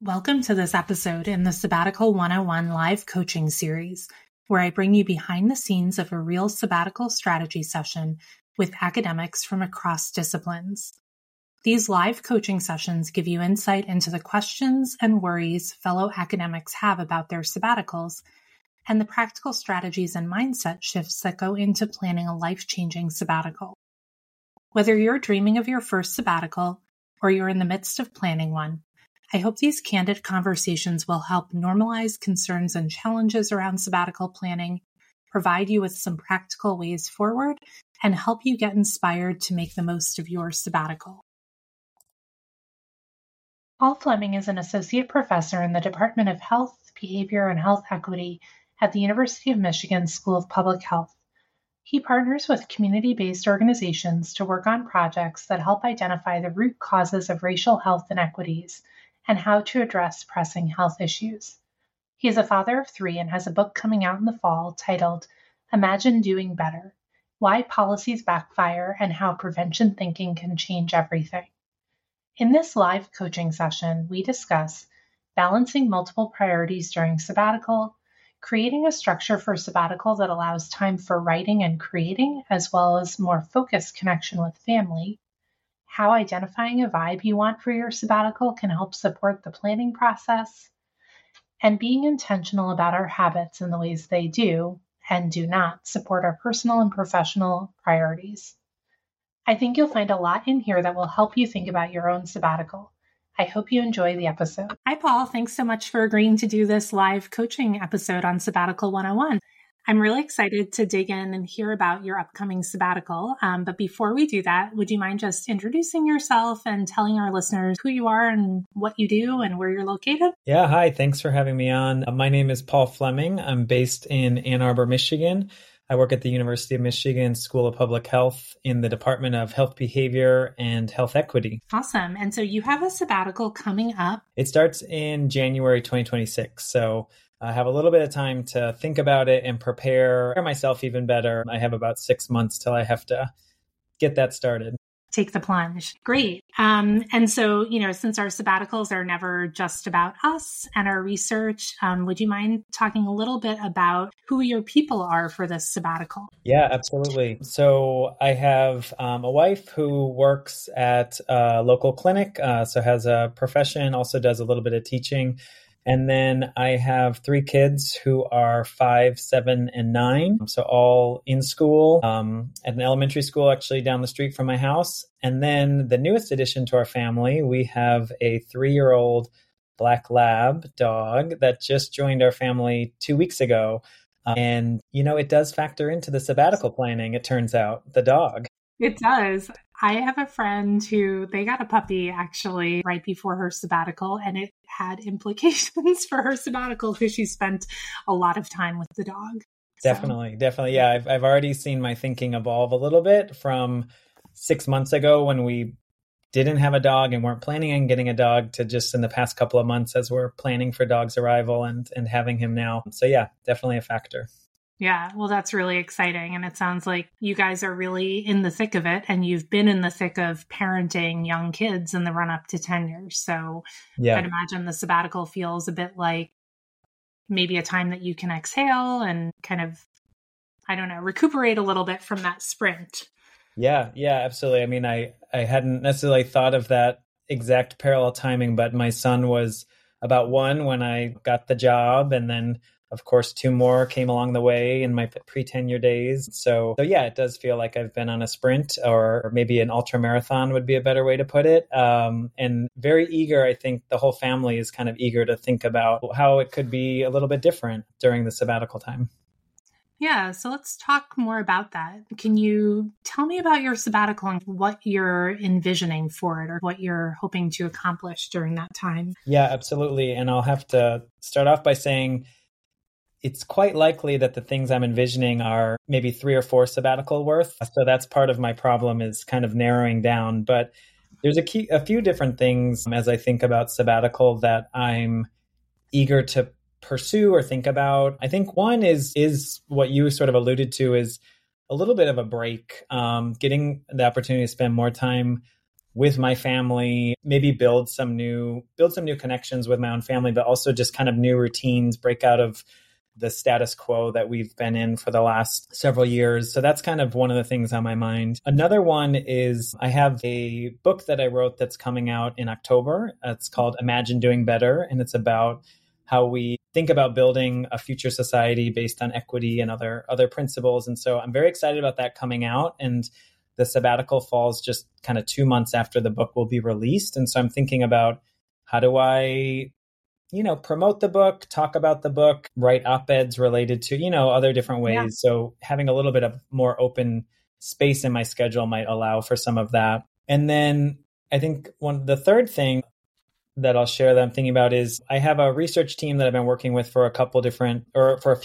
Welcome to this episode in the Sabbatical 101 live coaching series, where I bring you behind the scenes of a real sabbatical strategy session with academics from across disciplines. These live coaching sessions give you insight into the questions and worries fellow academics have about their sabbaticals and the practical strategies and mindset shifts that go into planning a life-changing sabbatical. Whether you're dreaming of your first sabbatical or you're in the midst of planning one, I hope these candid conversations will help normalize concerns and challenges around sabbatical planning, provide you with some practical ways forward, and help you get inspired to make the most of your sabbatical. Paul Fleming is an associate professor in the Department of Health, Behavior, and Health Equity at the University of Michigan School of Public Health. He partners with community-based organizations to work on projects that help identify the root causes of racial health inequities and how to address pressing health issues. He is a father of 3 and has a book coming out in the fall titled Imagine Doing Better: Why Policies Backfire and How Prevention Thinking Can Change Everything. In this live coaching session, we discuss balancing multiple priorities during sabbatical, creating a structure for sabbatical that allows time for writing and creating, as well as more focused connection with family, how identifying a vibe you want for your sabbatical can help support the planning process, and being intentional about our habits and the ways they do and do not support our personal and professional priorities. I think you'll find a lot in here that will help you think about your own sabbatical. I hope you enjoy the episode. Hi, Paul. Thanks so much for agreeing to do this live coaching episode on Sabbatical 101. I'm really excited to dig in and hear about your upcoming sabbatical. But before we do that, would you mind just introducing yourself and telling our listeners who you are and what you do and where you're located? Yeah, hi. Thanks for having me on. My name is Paul Fleming. I'm based in Ann Arbor, Michigan. I work at the University of Michigan School of Public Health in the Department of Health Behavior and Health Equity. Awesome. And so you have a sabbatical coming up. It starts in January 2026. So I have a little bit of time to think about it and prepare myself even better. I have about 6 months till I have to get that started. Take the plunge. Great. And so, since our sabbaticals are never just about us and our research, would you mind talking a little bit about who your people are for this sabbatical? Yeah, absolutely. So I have a wife who works at a local clinic, so has a profession, also does a little bit of teaching. And then I have 3 kids who are 5, 7, and 9. So all in school, at an elementary school actually down the street from my house. And then the newest addition to our family, we have a 3-year-old black lab dog that just joined our family 2 weeks ago. And, it does factor into the sabbatical planning, it turns out, the dog. It does. I have a friend who they got a puppy actually right before her sabbatical, and it had implications for her sabbatical because she spent a lot of time with the dog. Definitely. Yeah, I've already seen my thinking evolve a little bit from 6 months ago when we didn't have a dog and weren't planning on getting a dog to just in the past couple of months as we're planning for dog's arrival and having him now. So yeah, definitely a factor. Yeah, well, that's really exciting. And it sounds like you guys are really in the thick of it and you've been in the thick of parenting young kids in the run up to tenure. So yeah. I'd imagine the sabbatical feels a bit like maybe a time that you can exhale and kind of, recuperate a little bit from that sprint. Yeah, absolutely. I mean, I hadn't necessarily thought of that exact parallel timing, but my son was about 1 when I got the job, and then of course, 2 more came along the way in my pre-tenure days. So yeah, it does feel like I've been on a sprint, or maybe an ultra marathon would be a better way to put it. And very eager, I think the whole family is kind of eager to think about how it could be a little bit different during the sabbatical time. Yeah, so let's talk more about that. Can you tell me about your sabbatical and what you're envisioning for it or what you're hoping to accomplish during that time? Yeah, absolutely. And I'll have to start off by saying, it's quite likely that the things I'm envisioning are maybe 3 or 4 sabbatical worth. So that's part of my problem, is kind of narrowing down. But there's a few different things as I think about sabbatical that I'm eager to pursue or think about. I think one is what you sort of alluded to, is a little bit of a break, getting the opportunity to spend more time with my family, maybe build some new connections with my own family, but also just kind of new routines, break out of the status quo that we've been in for the last several years. So that's kind of one of the things on my mind. Another one is I have a book that I wrote that's coming out in October. It's called Imagine Doing Better, and it's about how we think about building a future society based on equity and other principles. And so I'm very excited about that coming out. And the sabbatical falls just kind of 2 months after the book will be released. And so I'm thinking about how do I, promote the book, talk about the book, write op-eds related to, other different ways. Yeah. So having a little bit of more open space in my schedule might allow for some of that. And then I think the third thing that I'll share that I'm thinking about is I have a research team that I've been working with for a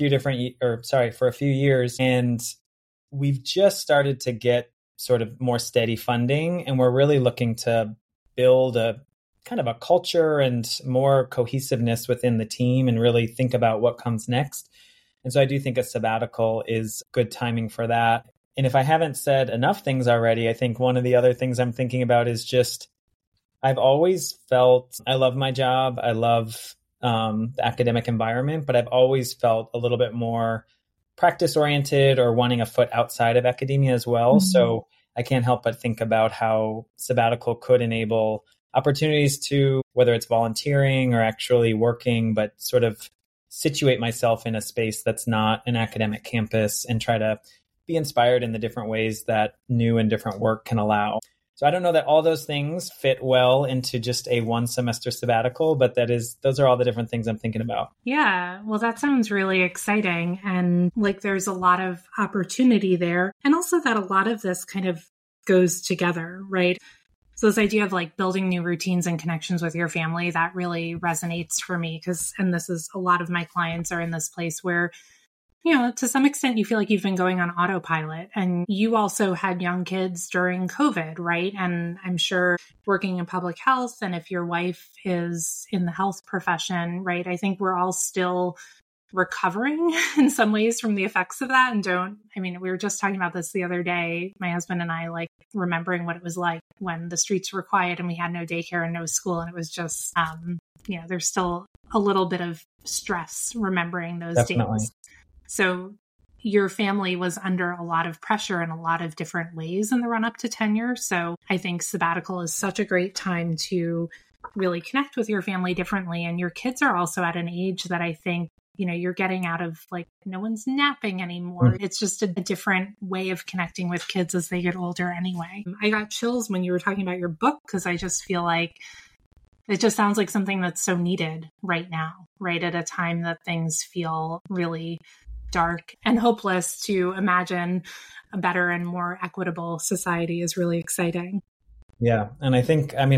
few years. And we've just started to get sort of more steady funding. And we're really looking to build a kind of a culture and more cohesiveness within the team and really think about what comes next. And so I do think a sabbatical is good timing for that. And if I haven't said enough things already, I think one of the other things I'm thinking about is just, I've always felt I love my job. I love the academic environment, but I've always felt a little bit more practice oriented or wanting a foot outside of academia as well. Mm-hmm. So I can't help but think about how sabbatical could enable opportunities to, whether it's volunteering or actually working, but sort of situate myself in a space that's not an academic campus and try to be inspired in the different ways that new and different work can allow. So I don't know that all those things fit well into just a 1 semester sabbatical, but those are all the different things I'm thinking about. Yeah, well, that sounds really exciting. And there's a lot of opportunity there. And also that a lot of this kind of goes together, right? So this idea of building new routines and connections with your family, that really resonates for me and this is a lot of my clients are in this place where, to some extent you feel like you've been going on autopilot, and you also had young kids during COVID, right? And I'm sure working in public health, and if your wife is in the health profession, right? I think we're all still recovering in some ways from the effects of that. And we were just talking about this the other day, my husband and I, remembering what it was like when the streets were quiet and we had no daycare and no school. And it was just, there's still a little bit of stress remembering those Definitely. days. So your family was under a lot of pressure in a lot of different ways in the run up to tenure. So I think sabbatical is such a great time to really connect with your family differently. And your kids are also at an age that I think, you're getting out of no one's napping anymore. Mm. It's just a different way of connecting with kids as they get older anyway. I got chills when you were talking about your book because I just feel like it just sounds like something that's so needed right now, right at a time that things feel really dark and hopeless. To imagine a better and more equitable society is really exciting. Yeah. And I think, I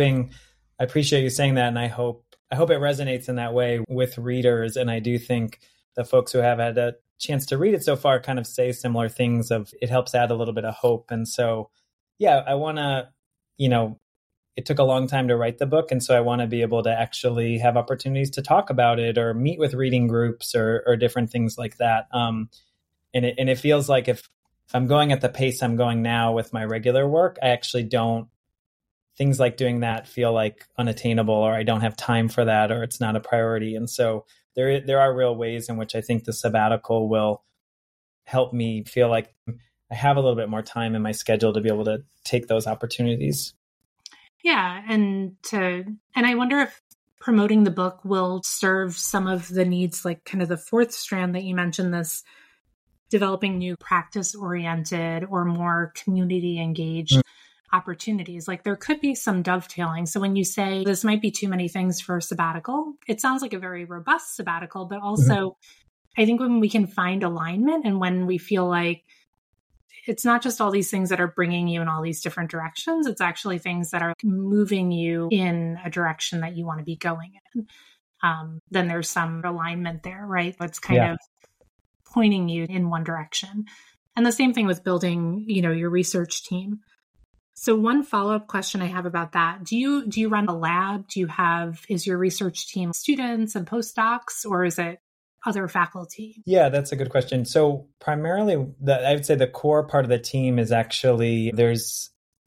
appreciate you saying that. And I hope it resonates in that way with readers. And I do think the folks who have had a chance to read it so far kind of say similar things of it helps add a little bit of hope. And so, yeah, I want to, it took a long time to write the book. And so I want to be able to actually have opportunities to talk about it or meet with reading groups or different things like that. And it feels like if I'm going at the pace I'm going now with my regular work, I actually don't, things like doing that feel like unattainable, or I don't have time for that, or it's not a priority. And so there are real ways in which I think the sabbatical will help me feel like I have a little bit more time in my schedule to be able to take those opportunities. Yeah. And I wonder if promoting the book will serve some of the needs, kind of the fourth strand that you mentioned, this developing new practice-oriented or more community-engaged opportunities. There could be some dovetailing. So when you say this might be too many things for a sabbatical, it sounds like a very robust sabbatical, but also I think when we can find alignment and when we feel like it's not just all these things that are bringing you in all these different directions, it's actually things that are moving you in a direction that you want to be going in. Then there's some alignment there, right? It's kind of pointing you in one direction. And the same thing with building, your research team. So one follow-up question I have about that, do you run a lab? Is your research team students and postdocs, or is it other faculty? Yeah, that's a good question. So primarily, I would say the core part of the team is actually, there's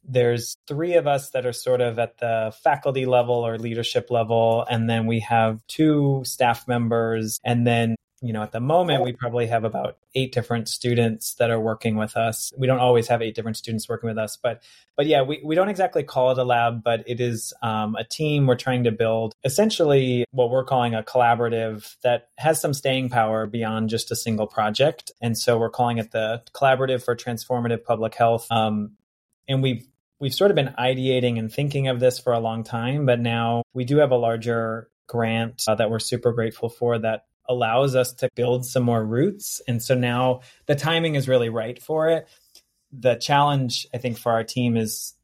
there's three of us that are sort of at the faculty level or leadership level. And then we have two staff members. And then, at the moment, we probably have about 8 different students that are working with us. We don't always have 8 different students working with us, but yeah, we don't exactly call it a lab, but it is a team. We're trying to build essentially what we're calling a collaborative that has some staying power beyond just a single project. And so we're calling it the Collaborative for Transformative Public Health. And we've sort of been ideating and thinking of this for a long time, but now we do have a larger grant that we're super grateful for that allows us to build some more roots. And so now the timing is really right for it. The challenge, I think, for our team is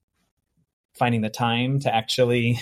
finding the time to actually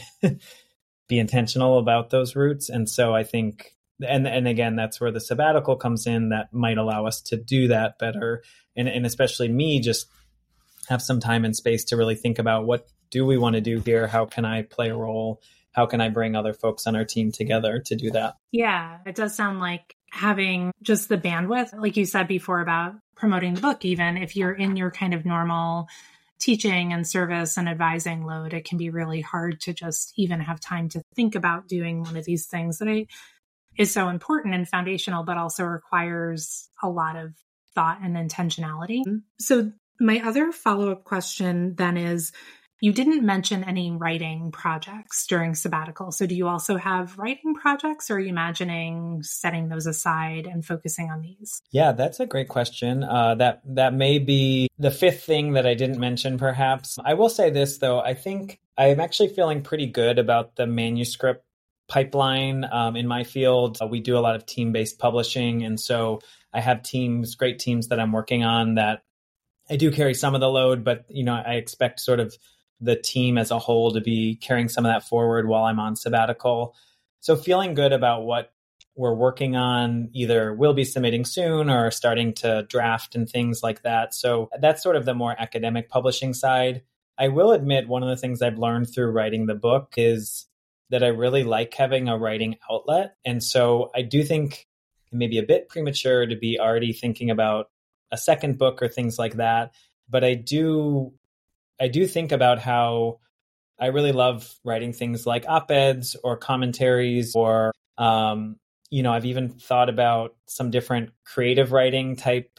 be intentional about those roots. And so I think, and again, that's where the sabbatical comes in that might allow us to do that better. And especially me, just have some time and space to really think about what do we want to do here? How can I play a role? How can I bring other folks on our team together to do that? Yeah, it does sound like having just the bandwidth, like you said before about promoting the book, even if you're in your kind of normal teaching and service and advising load, it can be really hard to just even have time to think about doing one of these things that is so important and foundational, but also requires a lot of thought and intentionality. So my other follow-up question then is, you didn't mention any writing projects during sabbatical. So do you also have writing projects, or are you imagining setting those aside and focusing on these? Yeah, that's a great question. That may be the fifth thing that I didn't mention, perhaps. I will say this, though. I think I'm actually feeling pretty good about the manuscript pipeline in my field. We do a lot of team-based publishing. And so I have great teams that I'm working on that I do carry some of the load, but I expect sort of the team as a whole to be carrying some of that forward while I'm on sabbatical. So feeling good about what we're working on, either will be submitting soon or starting to draft and things like that. So that's sort of the more academic publishing side. I will admit one of the things I've learned through writing the book is that I really like having a writing outlet. And so I do think it may be a bit premature to be already thinking about a second book or things like that. But I do think about how I really love writing things like op-eds or commentaries, or, I've even thought about some different creative writing type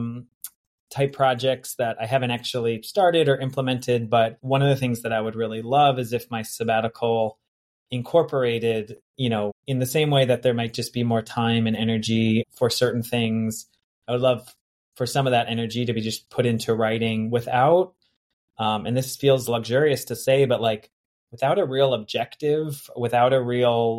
projects that I haven't actually started or implemented. But one of the things that I would really love is if my sabbatical incorporated, in the same way that there might just be more time and energy for certain things, I would love for some of that energy to be just put into writing without, and this feels luxurious to say, but without a real objective, without a real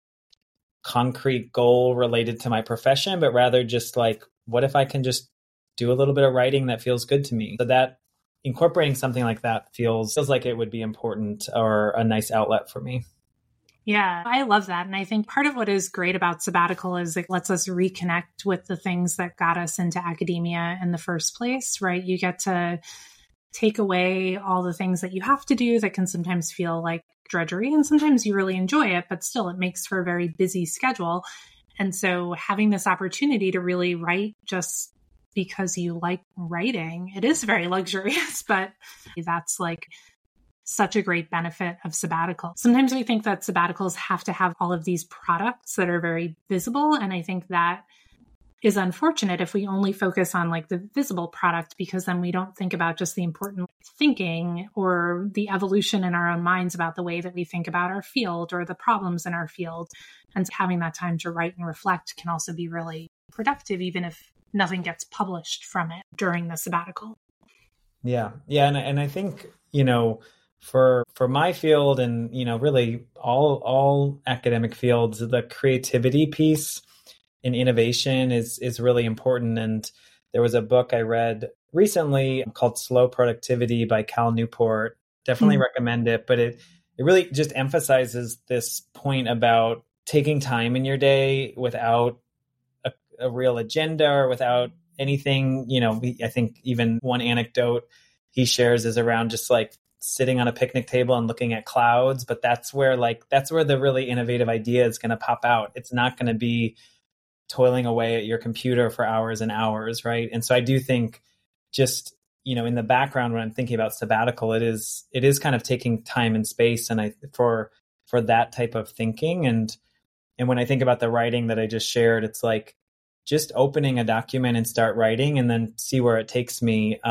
concrete goal related to my profession, but rather just what if I can just do a little bit of writing that feels good to me? So that incorporating something like that feels like it would be important or a nice outlet for me. Yeah, I love that. And I think part of what is great about sabbatical is it lets us reconnect with the things that got us into academia in the first place, right? You get to take away all the things that you have to do that can sometimes feel like drudgery, and sometimes you really enjoy it, but still it makes for a very busy schedule. And so having this opportunity to really write just because you like writing, it is very luxurious, but that's such a great benefit of sabbatical. Sometimes we think that sabbaticals have to have all of these products that are very visible. And I think that is unfortunate if we only focus on the visible product, because then we don't think about just the important thinking or the evolution in our own minds about the way that we think about our field or the problems in our field. And having that time to write and reflect can also be really productive, even if nothing gets published from it during the sabbatical. Yeah. And I think, for my field and, really all academic fields, the creativity piece and innovation is really important. And there was a book I read recently called Slow Productivity by Cal Newport. Definitely recommend it. But it really just emphasizes this point about taking time in your day without a real agenda or without anything. I think even one anecdote he shares is around just sitting on a picnic table and looking at clouds, but that's where the really innovative idea is going to pop out. It's not going to be toiling away at your computer for hours and hours, right? And so I do think just in the background when I'm thinking about sabbatical, it is kind of taking time and space, and for that type of thinking. And when I think about the writing that I just shared, it's like just opening a document and start writing, and then see where it takes me.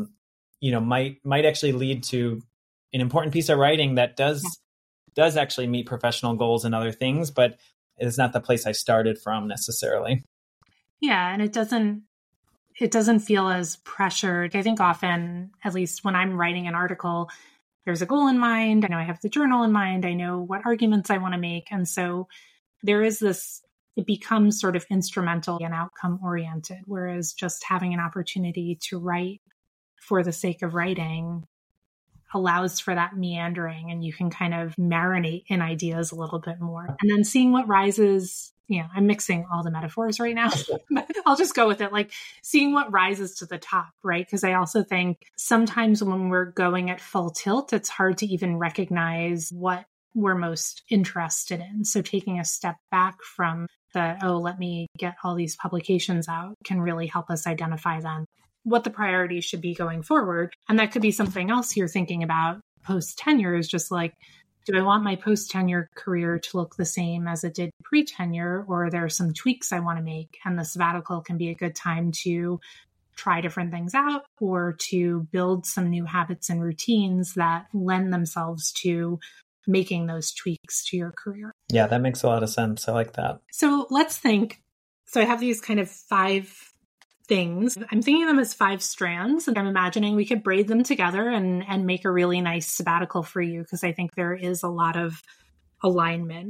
Might actually lead to an important piece of writing that does actually meet professional goals and other things, but it's not the place I started from necessarily. Yeah, and it doesn't feel as pressured. I think often, at least when I'm writing an article, there's a goal in mind. I know I have the journal in mind. I know what arguments I want to make. And so there is this, it becomes sort of instrumental and outcome oriented, whereas just having an opportunity to write for the sake of writing allows for that meandering, and you can kind of marinate in ideas a little bit more. And then seeing what rises, I'm mixing all the metaphors right now, but I'll just go with it. Like seeing what rises to the top, right? Because I also think sometimes when we're going at full tilt, it's hard to even recognize what we're most interested in. So taking a step back from let me get all these publications out can really help us identify then what the priorities should be going forward. And that could be something else you're thinking about post-tenure, is just like, do I want my post-tenure career to look the same as it did pre-tenure, or are there some tweaks I want to make? And the sabbatical can be a good time to try different things out, or to build some new habits and routines that lend themselves to making those tweaks to your career. Yeah, that makes a lot of sense. I like that. So let's think. So I have these kind of 5 things. I'm thinking of them as 5 strands, and I'm imagining we could braid them together and make a really nice sabbatical for you, because I think there is a lot of alignment.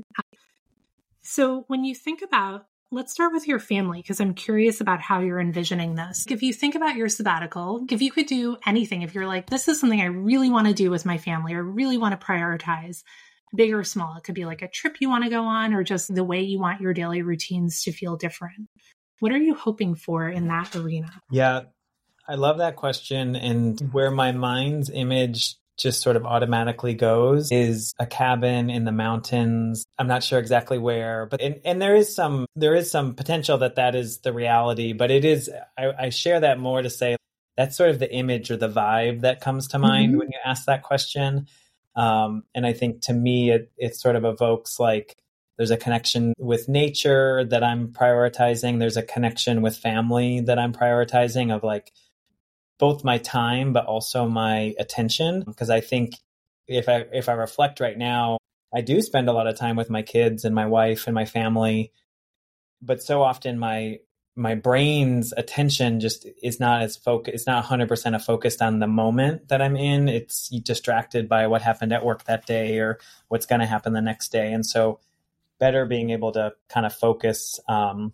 So when you think about, let's start with your family, because I'm curious about how you're envisioning this. If you think about your sabbatical, if you could do anything, if you're like, this is something I really want to do with my family, or really want to prioritize, big or small, it could be like a trip you want to go on, or just the way you want your daily routines to feel different. What are you hoping for in that arena? Yeah, I love that question. And where my mind's image just sort of automatically goes is a cabin in the mountains. I'm not sure exactly where, but and there is some potential that is the reality, but it is, I share that more to say that's sort of the image or the vibe that comes to mind when you ask that question. And I think to me, it sort of evokes like, there's a connection with nature that I'm prioritizing. There's a connection with family that I'm prioritizing, of like both my time, but also my attention. Because I think if I reflect right now, I do spend a lot of time with my kids and my wife and my family, but so often my brain's attention just is not as focused. It's not 100% focused on the moment that I'm in. It's distracted by what happened at work that day or what's going to happen the next day. And so better being able to kind of focus and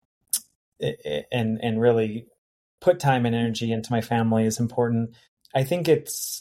really put time and energy into my family is important. I think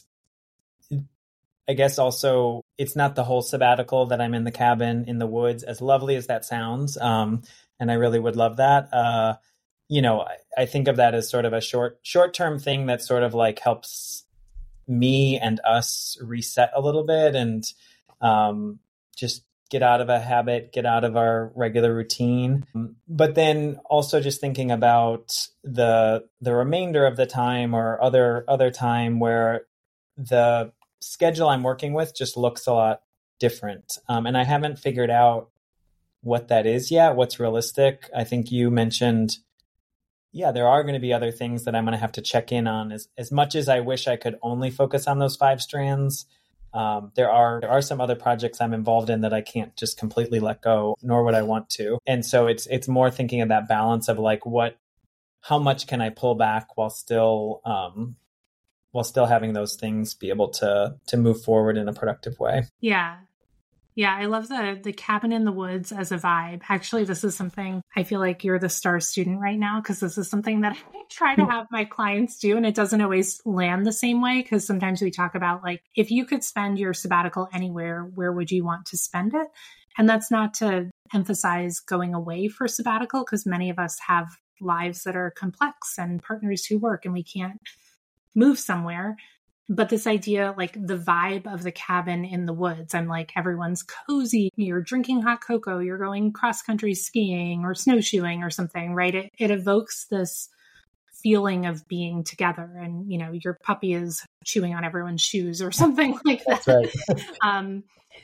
I guess also it's not the whole sabbatical that I'm in the cabin in the woods, as lovely as that sounds. And I really would love that. I think of that as sort of a short-term thing that sort of like helps me and us reset a little bit and just get out of a habit, get out of our regular routine. But then also just thinking about the remainder of the time or other time where the schedule I'm working with just looks a lot different. And I haven't figured out what that is yet, what's realistic. I think you mentioned, there are going to be other things that I'm going to have to check in on. As much as I wish I could only focus on those 5 strands, there are some other projects I'm involved in that I can't just completely let go, nor would I want to. And so it's more thinking of that balance of like how much can I pull back while still having those things be able to move forward in a productive way. Yeah. Yeah, I love the cabin in the woods as a vibe. Actually, this is something I feel like you're the star student right now, because this is something that I try to have my clients do, and it doesn't always land the same way, because sometimes we talk about like, if you could spend your sabbatical anywhere, where would you want to spend it? And that's not to emphasize going away for sabbatical, because many of us have lives that are complex and partners who work and we can't move somewhere. But this idea, like the vibe of the cabin in the woods, I'm like, everyone's cozy. You're drinking hot cocoa. You're going cross-country skiing or snowshoeing or something, right? It evokes this feeling of being together, and your puppy is chewing on everyone's shoes or something like that. That's right.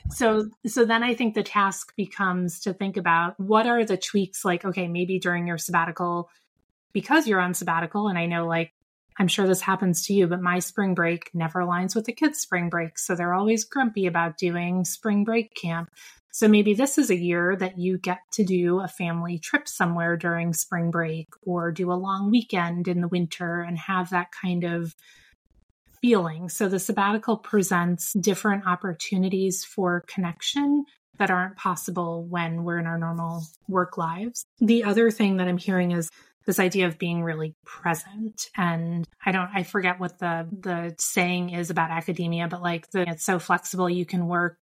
So then I think the task becomes to think about what are the tweaks, like, okay, maybe during your sabbatical, because you're on sabbatical, and I know, like, I'm sure this happens to you, but my spring break never aligns with the kids' spring break. So they're always grumpy about doing spring break camp. So maybe this is a year that you get to do a family trip somewhere during spring break, or do a long weekend in the winter and have that kind of feeling. So the sabbatical presents different opportunities for connection that aren't possible when we're in our normal work lives. The other thing that I'm hearing is this idea of being really present. And I forget what the saying is about academia, but like it's so flexible, you can work,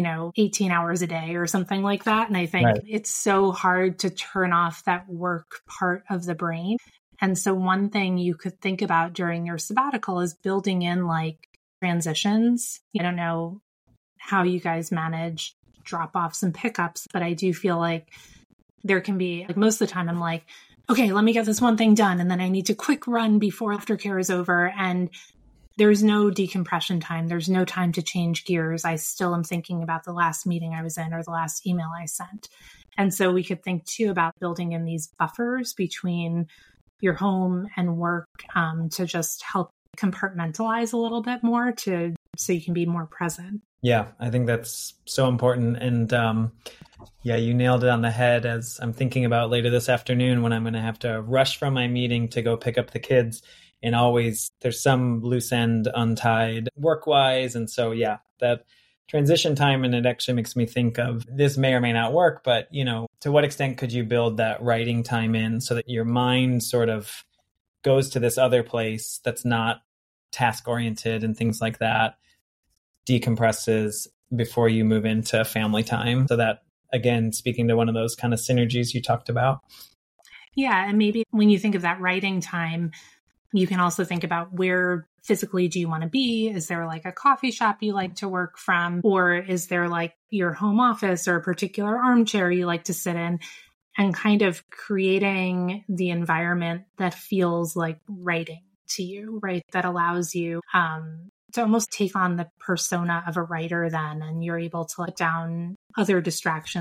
18 hours a day or something like that. And I think It's so hard to turn off that work part of the brain. And so one thing you could think about during your sabbatical is building in like transitions. I don't know how you guys manage drop-offs and pickups, but I do feel like there can be, like, most of the time I'm like, okay, let me get this one thing done. And then I need to quick run before aftercare is over. And there's no decompression time. There's no time to change gears. I still am thinking about the last meeting I was in or the last email I sent. And so we could think too about building in these buffers between your home and work to just help compartmentalize a little bit more so you can be more present. Yeah, I think that's so important. And you nailed it on the head as I'm thinking about later this afternoon when I'm going to have to rush from my meeting to go pick up the kids. And always there's some loose end untied work-wise. And so, that transition time, and it actually makes me think of, this may or may not work, but, to what extent could you build that writing time in so that your mind sort of goes to this other place that's not task-oriented and things like that, decompresses before you move into family time. So that, again, speaking to one of those kind of synergies you talked about. Yeah. And maybe when you think of that writing time, you can also think about where physically do you want to be? Is there like a coffee shop you like to work from? Or is there like your home office or a particular armchair you like to sit in? And kind of creating the environment that feels like writing to you, right? That allows you to almost take on the persona of a writer then, and you're able to let down other distractions.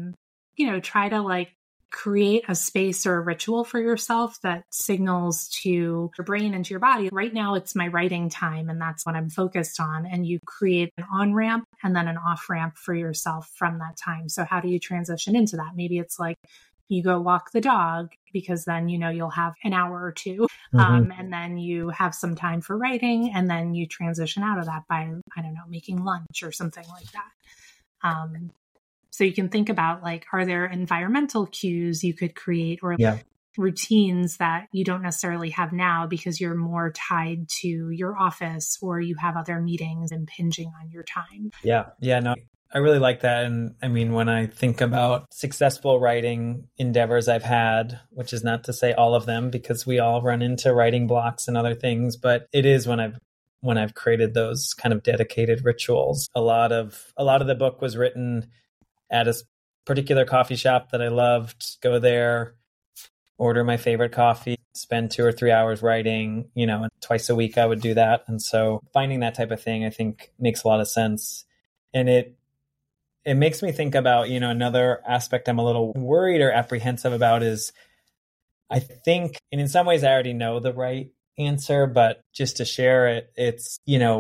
Try to like create a space or a ritual for yourself that signals to your brain and to your body, right now it's my writing time and that's what I'm focused on. And you create an on-ramp and then an off-ramp for yourself from that time. So how do you transition into that? Maybe it's like you go walk the dog, because then, you'll have an hour or two. And then you have some time for writing, and then you transition out of that by, making lunch or something like that. So you can think about, like, are there environmental cues you could create, or routines that you don't necessarily have now because you're more tied to your office or you have other meetings impinging on your time? No, I really like that. And I mean, when I think about successful writing endeavors I've had, which is not to say all of them, because we all run into writing blocks and other things, but it is when I've created those kind of dedicated rituals. A lot of the book was written at a particular coffee shop that I loved. Go there, order my favorite coffee, spend 2 or 3 hours writing, and twice a week I would do that. And so finding that type of thing, I think, makes a lot of sense. And it makes me think about, another aspect I'm a little worried or apprehensive about is, I think, and in some ways I already know the right answer, but just to share it, it's,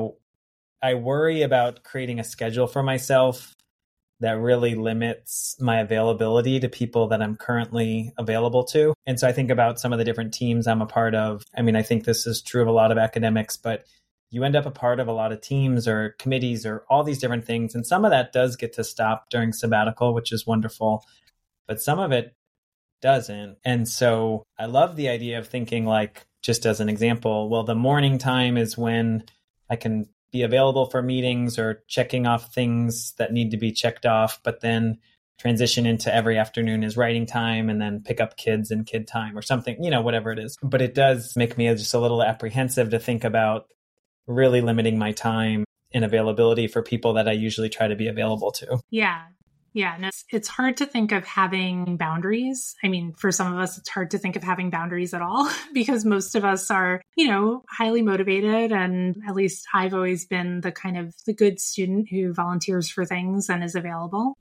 I worry about creating a schedule for myself that really limits my availability to people that I'm currently available to. And so I think about some of the different teams I'm a part of. I mean, I think this is true of a lot of academics, but you end up a part of a lot of teams or committees or all these different things. And some of that does get to stop during sabbatical, which is wonderful, but some of it doesn't. And so I love the idea of thinking, like, just as an example, well, the morning time is when I can be available for meetings or checking off things that need to be checked off, but then transition into every afternoon is writing time, and then pick up kids in kid time or something, whatever it is. But it does make me just a little apprehensive to think about really limiting my time and availability for people that I usually try to be available to. Yeah. Yeah, no, it's hard to think of having boundaries. I mean, for some of us, it's hard to think of having boundaries at all because most of us are, highly motivated. And at least I've always been the good student who volunteers for things and is available.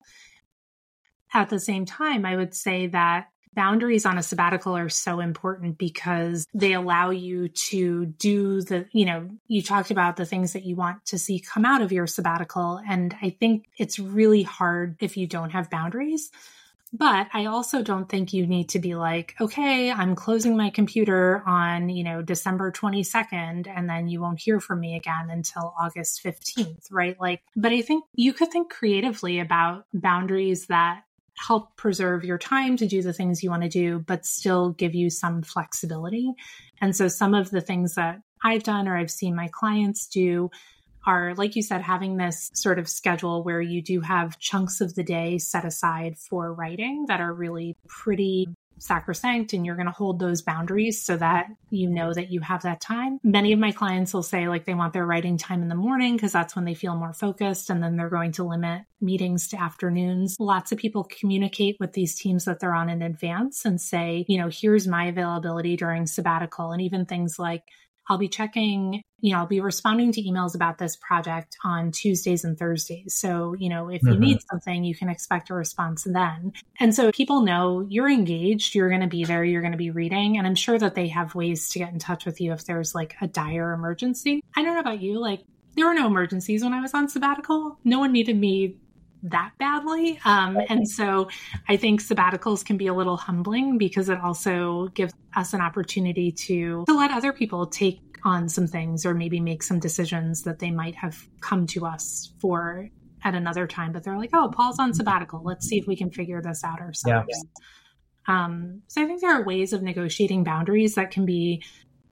At the same time, I would say that boundaries on a sabbatical are so important because they allow you to do you talked about the things that you want to see come out of your sabbatical. And I think it's really hard if you don't have boundaries. But I also don't think you need to be like, okay, I'm closing my computer on, December 22nd, and then you won't hear from me again until August 15th, right? But I think you could think creatively about boundaries that help preserve your time to do the things you want to do, but still give you some flexibility. And so some of the things that I've done or I've seen my clients do are, like you said, having this sort of schedule where you do have chunks of the day set aside for writing that are really pretty sacrosanct, and you're going to hold those boundaries so that you know that you have that time. Many of my clients will say they want their writing time in the morning because that's when they feel more focused, and then they're going to limit meetings to afternoons. Lots of people communicate with these teams that they're on in advance and say, here's my availability during sabbatical, and even things like, I'll be checking, I'll be responding to emails about this project on Tuesdays and Thursdays. So, if you need something, you can expect a response then. And so people know you're engaged, you're going to be there, you're going to be reading. And I'm sure that they have ways to get in touch with you if there's a dire emergency. I don't know about you, there were no emergencies when I was on sabbatical. No one needed me that badly. And so I think sabbaticals can be a little humbling because it also gives us an opportunity to let other people take on some things or maybe make some decisions that they might have come to us for at another time. But they're like, oh, Paul's on sabbatical. Let's see if we can figure this out ourselves. Yeah. So I think there are ways of negotiating boundaries that can be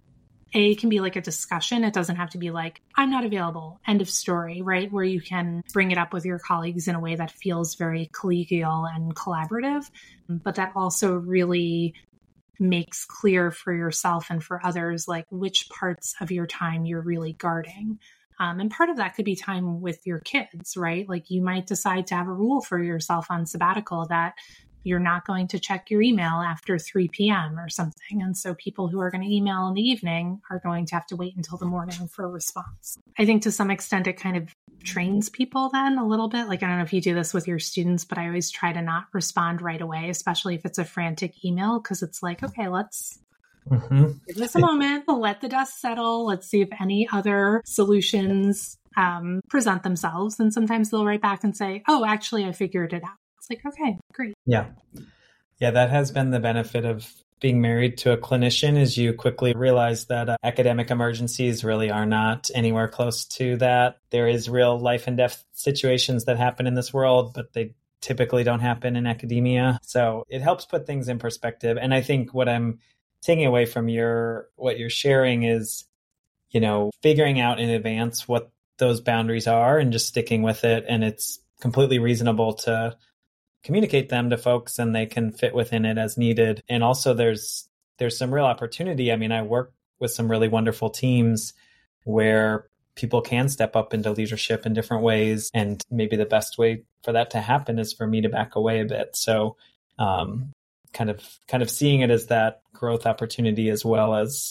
like a discussion. It doesn't have to be like, I'm not available, end of story, right? Where you can bring it up with your colleagues in a way that feels very collegial and collaborative, but that also really makes clear for yourself and for others, which parts of your time you're really guarding. And part of that could be time with your kids, right? You might decide to have a rule for yourself on sabbatical that you're not going to check your email after 3 p.m. or something. And so people who are going to email in the evening are going to have to wait until the morning for a response. I think to some extent, it kind of trains people then a little bit. I don't know if you do this with your students, but I always try to not respond right away, especially if it's a frantic email, because it's like, okay, let's give this a moment, let the dust settle. Let's see if any other solutions present themselves. And sometimes they'll write back and say, oh, actually, I figured it out. It's okay, great. Yeah, that has been the benefit of being married to a clinician, is you quickly realize that academic emergencies really are not anywhere close to that. There is real life and death situations that happen in this world, but they typically don't happen in academia. So it helps put things in perspective. And I think what I'm taking away from what you're sharing is, figuring out in advance what those boundaries are and just sticking with it. And it's completely reasonable to communicate them to folks and they can fit within it as needed. And also there's some real opportunity. I mean, I work with some really wonderful teams where people can step up into leadership in different ways. And maybe the best way for that to happen is for me to back away a bit. So kind of seeing it as that growth opportunity as well as,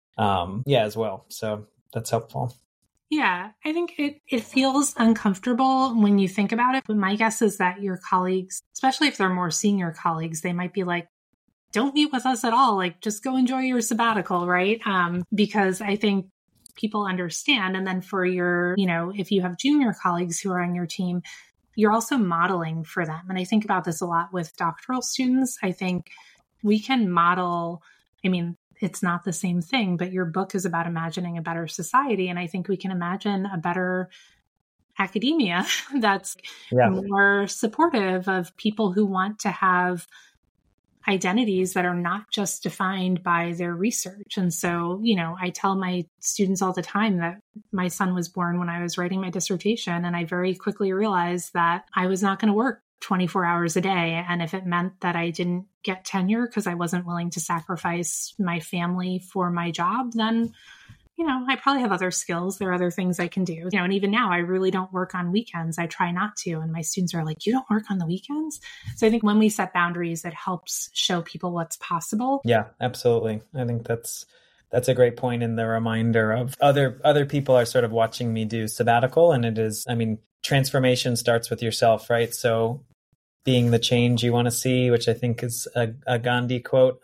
as well. So that's helpful. Yeah, I think it feels uncomfortable when you think about it. But my guess is that your colleagues, especially if they're more senior colleagues, they might be like, don't meet with us at all. Just go enjoy your sabbatical, right? Because I think people understand. And then for your, if you have junior colleagues who are on your team, you're also modeling for them. And I think about this a lot with doctoral students. I think we can model, it's not the same thing, but your book is about imagining a better society. And I think we can imagine a better academia that's more supportive of people who want to have identities that are not just defined by their research. And so, I tell my students all the time that my son was born when I was writing my dissertation. And I very quickly realized that I was not going to work 24 hours a day. And if it meant that I didn't get tenure because I wasn't willing to sacrifice my family for my job, then I probably have other skills. There are other things I can do, and even now I really don't work on weekends. I try not to. And my students are like, you don't work on the weekends? So I think when we set boundaries, it helps show people what's possible. Yeah, absolutely. I think that's a great point in the reminder of other people are sort of watching me do sabbatical. And it is, transformation starts with yourself, right? So being the change you want to see, which I think is a Gandhi quote.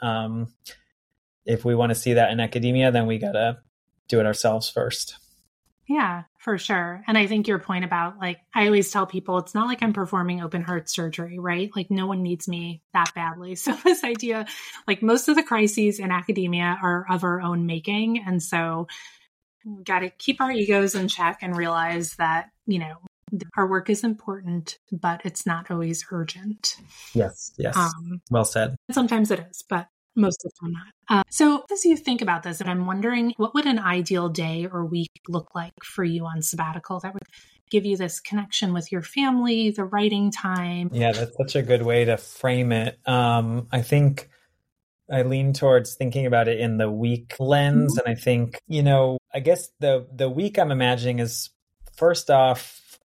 If we want to see that in academia, then we got to do it ourselves first. Yeah, for sure. And I think your point about I always tell people, it's not like I'm performing open heart surgery, right? Like no one needs me that badly. So this idea, most of the crises in academia are of our own making. And so we got to keep our egos in check and realize that, our work is important, but it's not always urgent. Yes. Well said. Sometimes it is, but most of the time not. So as you think about this, I'm wondering, what would an ideal day or week look like for you on sabbatical that would give you this connection with your family, the writing time? Yeah, that's such a good way to frame it. I think I lean towards thinking about it in the week lens. And I think, I guess the week I'm imagining is, first off,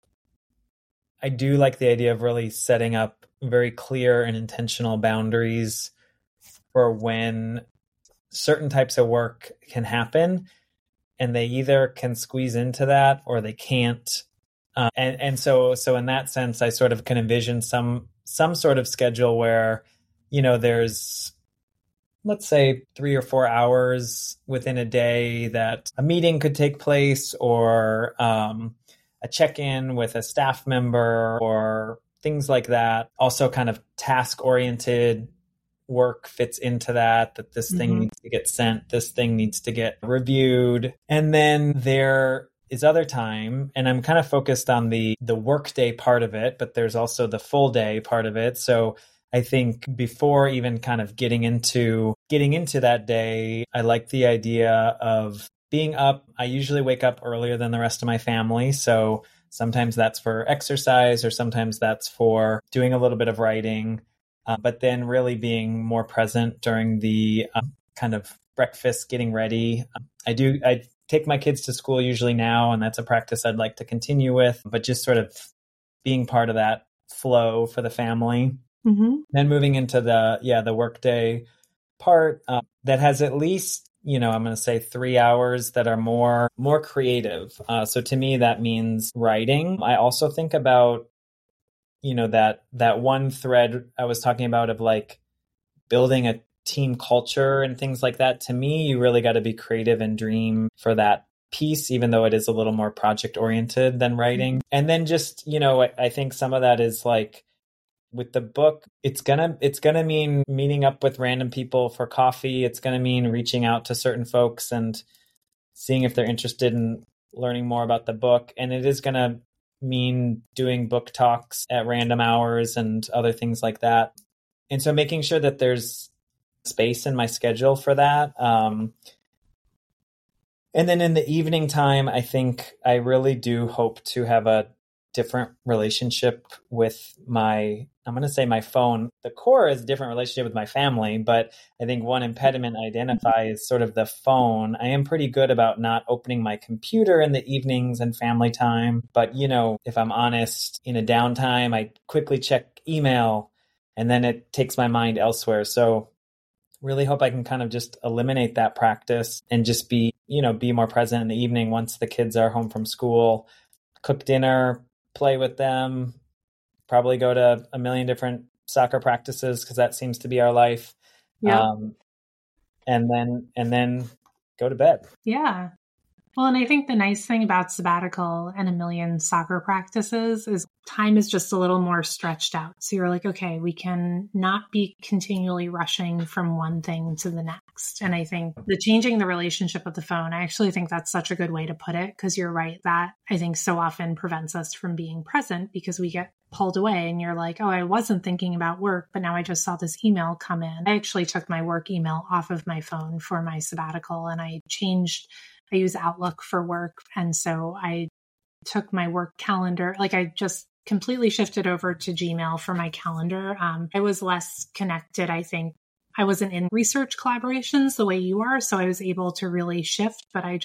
I do like the idea of really setting up very clear and intentional boundaries for when certain types of work can happen, and they either can squeeze into that or they can't. And so in that sense, I sort of can envision some sort of schedule where, there's, let's say 3 or 4 hours within a day that a meeting could take place, or a check-in with a staff member, or things like that. Also kind of task-oriented work fits into that this thing needs to get sent, this thing needs to get reviewed. And then there is other time, and I'm kind of focused on the workday part of it, but there's also the full day part of it. So I think before even kind of getting into that day, I like the idea of being up. I usually wake up earlier than the rest of my family. So sometimes that's for exercise, or sometimes that's for doing a little bit of writing. But then really being more present during the kind of breakfast, getting ready. I take my kids to school usually now, and that's a practice I'd like to continue with, but just sort of being part of that flow for the family. Then moving into the workday part that has at least, I'm going to say 3 hours that are more creative. So to me, that means writing. I also think about, that one thread I was talking about of building a team culture and things like that. To me, you really got to be creative and dream for that piece, even though it is a little more project oriented than writing. And then just, I think some of that is with the book, it's gonna mean meeting up with random people for coffee. It's gonna mean reaching out to certain folks and seeing if they're interested in learning more about the book. And it is gonna mean doing book talks at random hours and other things like that. And so making sure that there's space in my schedule for that. And then in the evening time, I think I really do hope to have a different relationship with my phone. The core is a different relationship with my family, but I think one impediment I identify is sort of the phone. I am pretty good about not opening my computer in the evenings and family time. But, if I'm honest, in a downtime, I quickly check email and then it takes my mind elsewhere. So really hope I can kind of just eliminate that practice and just be more present in the evening once the kids are home from school, cook dinner, play with them, probably go to a million different soccer practices because that seems to be our life. Yeah. And then go to bed. Yeah. Well, and I think the nice thing about sabbatical and a million soccer practices is time is just a little more stretched out. So you're like, okay, we can not be continually rushing from one thing to the next. And I think changing the relationship with the phone, I actually think that's such a good way to put it, because you're right. That I think so often prevents us from being present because we get pulled away and you're like, oh, I wasn't thinking about work, but now I just saw this email come in. I actually took my work email off of my phone for my sabbatical, and I use Outlook for work. And so I took my work calendar, I just completely shifted over to Gmail for my calendar. I was less connected, I think, I wasn't in research collaborations the way you are, so I was able to really shift, but I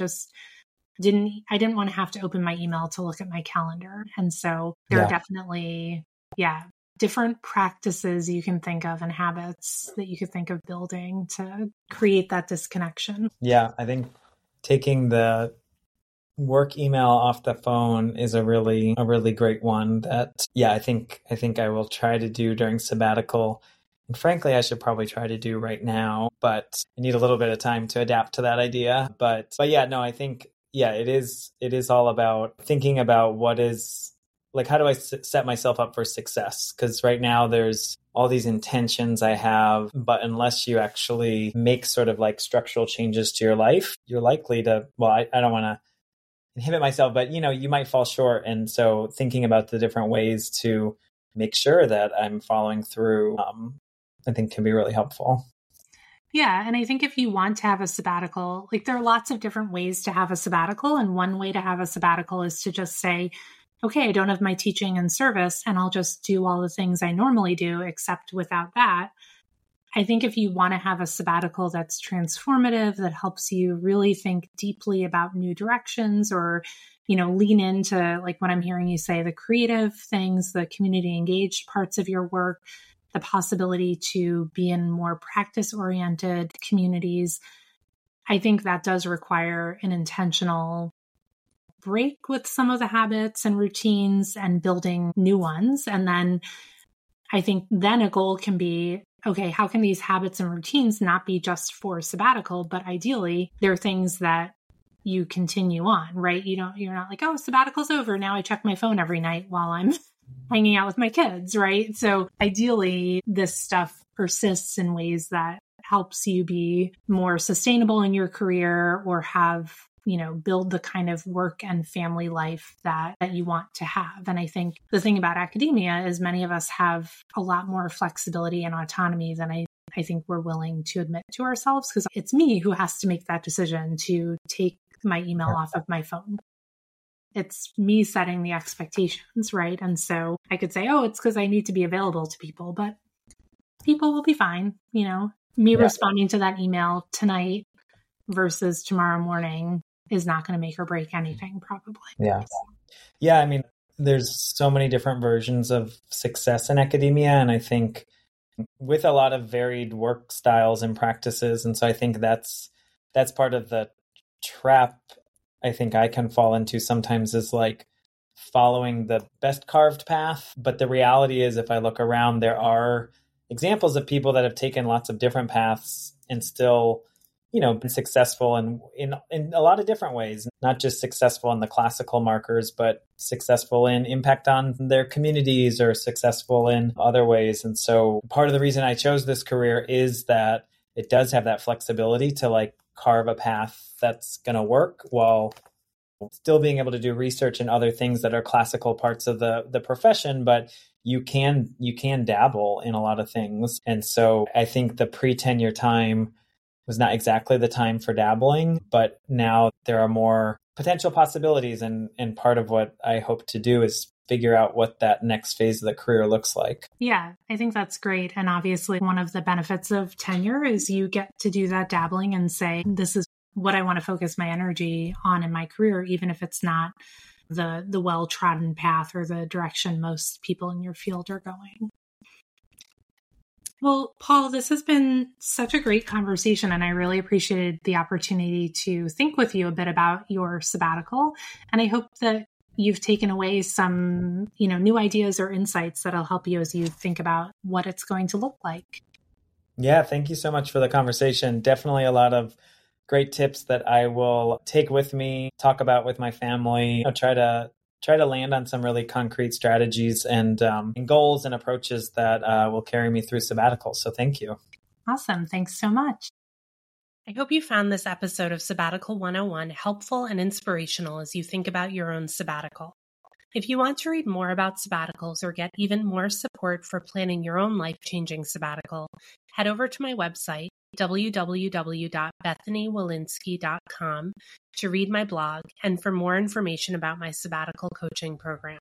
didn't want to have to open my email to look at my calendar. And so there are definitely, different practices you can think of and habits that you could think of building to create that disconnection. Yeah, I think taking the work email off the phone is a really great one that, I think I will try to do during sabbatical. And frankly, I should probably try to do right now, but I need a little bit of time to adapt to that idea. But I think, it is all about thinking about what is, like, how do I set myself up for success? Because right now there's all these intentions I have, but unless you actually make sort of like structural changes to your life, you're likely to, I don't want to inhibit myself, but you might fall short. And so thinking about the different ways to make sure that I'm following through, I think can be really helpful. Yeah. And I think if you want to have a sabbatical, like there are lots of different ways to have a sabbatical. And one way to have a sabbatical is to just say, okay, I don't have my teaching and service, and I'll just do all the things I normally do, except without that. I think if you want to have a sabbatical that's transformative, that helps you really think deeply about new directions, or, lean into, like what I'm hearing you say, the creative things, the community engaged parts of your work, the possibility to be in more practice-oriented communities, I think that does require an intentional break with some of the habits and routines and building new ones. And then I think then a goal can be, okay, how can these habits and routines not be just for sabbatical, but ideally they're things that you continue on, right? You're not like, oh, sabbatical's over. Now I check my phone every night while I'm hanging out with my kids, right? So ideally this stuff persists in ways that helps you be more sustainable in your career, or have, build the kind of work and family life that you want to have. And I think the thing about academia is many of us have a lot more flexibility and autonomy than I think we're willing to admit to ourselves, because it's me who has to make that decision to take my email off of my phone. It's me setting the expectations, right? And so I could say, oh, it's because I need to be available to people, but people will be fine. Me responding to that email tonight versus tomorrow morning is not going to make or break anything, probably. Yeah. I mean, there's so many different versions of success in academia. And I think with a lot of varied work styles and practices. And so I think that's part of the trap I think I can fall into sometimes, is like following the best carved path. But the reality is, if I look around, there are examples of people that have taken lots of different paths and still, been successful in a lot of different ways, not just successful in the classical markers, but successful in impact on their communities, or successful in other ways. And so part of the reason I chose this career is that it does have that flexibility to like carve a path that's going to work while still being able to do research and other things that are classical parts of the profession, but you can dabble in a lot of things. And so I think the pre-tenure time was not exactly the time for dabbling, but now there are more potential possibilities. And part of what I hope to do is figure out what that next phase of the career looks like. Yeah, I think that's great. And obviously one of the benefits of tenure is you get to do that dabbling and say, this is what I want to focus my energy on in my career, even if it's not the well-trodden path or the direction most people in your field are going. Well, Paul, this has been such a great conversation, and I really appreciated the opportunity to think with you a bit about your sabbatical. And I hope that you've taken away some, new ideas or insights that'll help you as you think about what it's going to look like. Yeah, thank you so much for the conversation. Definitely a lot of great tips that I will take with me, talk about with my family, try to land on some really concrete strategies and goals and approaches that will carry me through sabbatical. So thank you. Awesome. Thanks so much. I hope you found this episode of Sabbatical 101 helpful and inspirational as you think about your own sabbatical. If you want to read more about sabbaticals or get even more support for planning your own life-changing sabbatical, head over to my website, www.bethanywolinsky.com, to read my blog and for more information about my sabbatical coaching program.